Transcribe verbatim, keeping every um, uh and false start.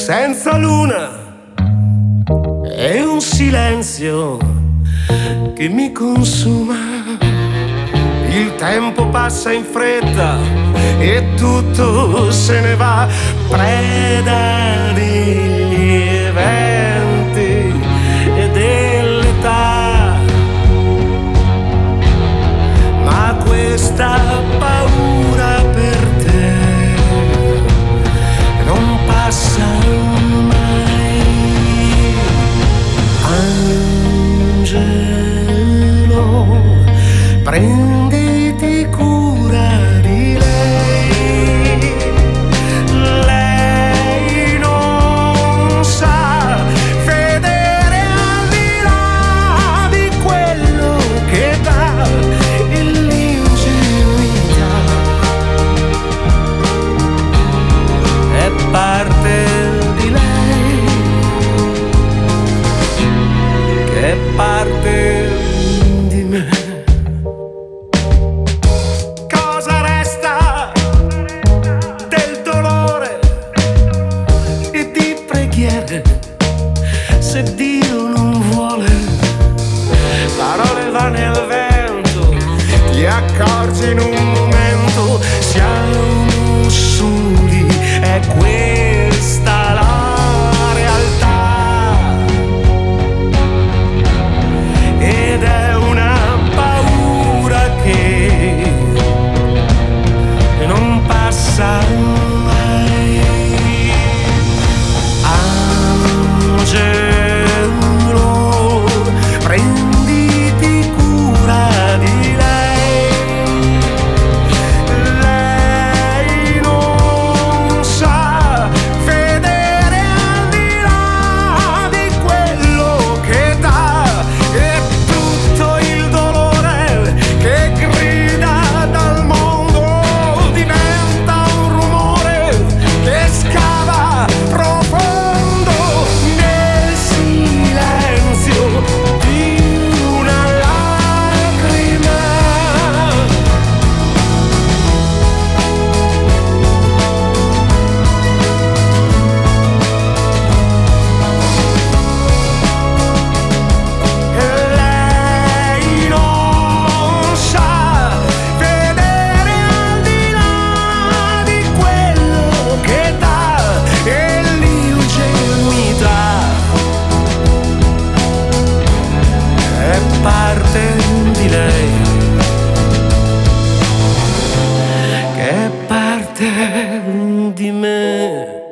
senza luna, è un silenzio che mi consuma. Il tempo passa in fretta e tutto se ne va, preda degli eventi e dell'età. Ma questa paura per te non passa mai. Angelo, prenditi cura di lei. Lei non sa vedere al di là di quello che dà e l'ingenuità. È parte di lei che è parte di me. Cosa resta del dolore e di preghiere se Dio non vuole? Parole vane al vento, ti accorgi in un momento, siamo soli, è questa la realtà. Ed è una paura che non passa mai. Angelo, prenditi cura di lei. Lei non sa vedere al di là di quello che dà e tutto il dolore che grida dal mondo diventa un rumore che scava profondo nel silenzio di una lacrima. Lei non sa vedere al di là di quello che dà e l'ingenuità è parte di lei che è parte di me.